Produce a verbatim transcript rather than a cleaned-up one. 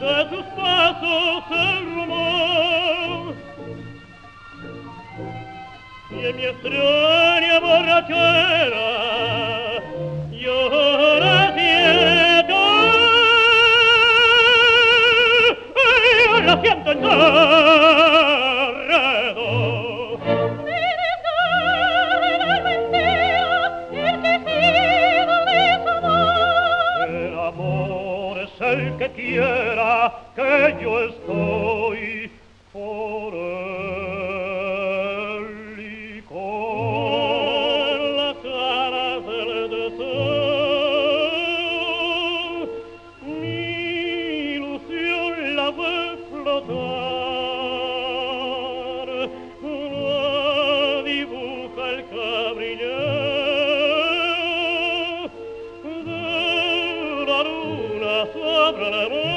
de sus pasos el rumor. Y en mi extraña borrachera llora siento, yo la siento en torredo. Me desgarra el alma entera el que sido de su amor. El amor es el que quiera que yo estoy por él y con las alas del deseo mi ilusión la ve flotar, la dibuja el cabrillo de la luna sobre el mar.